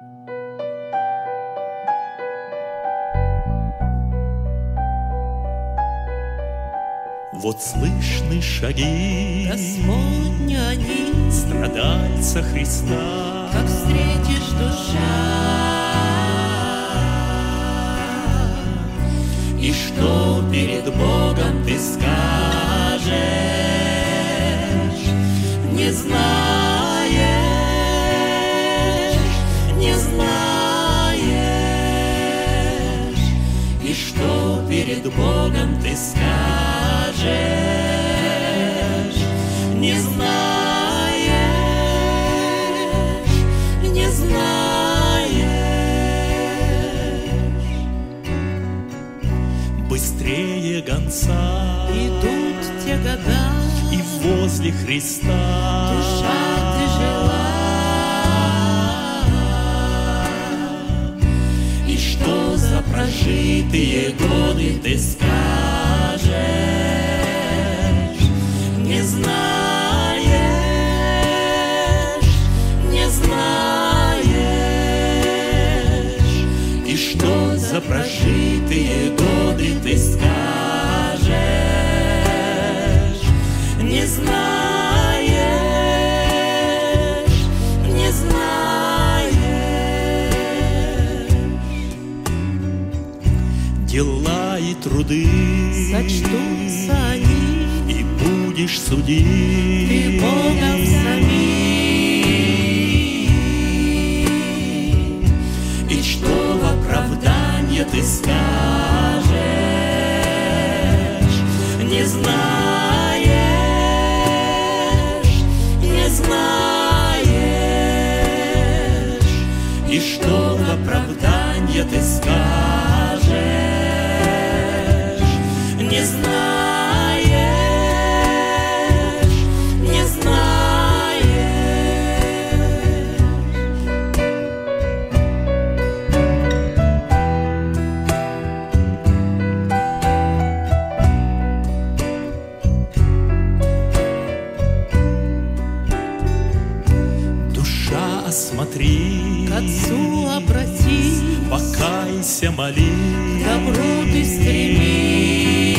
Вот слышны шаги Господни они, страдальца Христа. как встретишь душа. И что перед Богом ты скажешь, не знаешь, не знаешь. И что перед Богом ты скажешь, не знаешь, не знаешь. Быстрее гонца Идут те года, и возле Христа душа тяжела. И что за прожитые годы ты скажешь, не знаешь, не знаешь. И что за прожитые годы ты скажешь, не знаешь, не знаешь. Дела и труды Сочтутся они, и будешь судить ты Богом самим. И что в оправдание ты скажешь, не знаешь, не знаешь. И что в оправдание ты скажешь, не знаешь, не знаешь. Душа, осмотри, К Отцу обратись, покайся, молись, к добру ты стремись.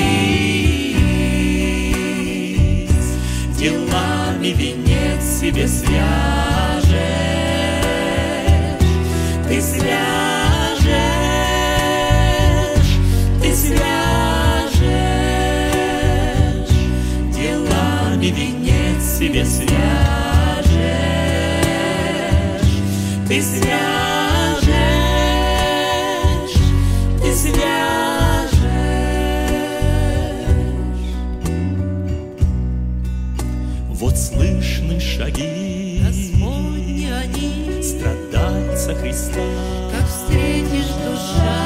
делами венец себе свяжешь, ты свяжешь, ты свяжешь, делами венец себе свяжешь, ты свяжешь, ты свяжешь. Вот слышны шаги Господни они, страдальца Христа. как встретишь душа.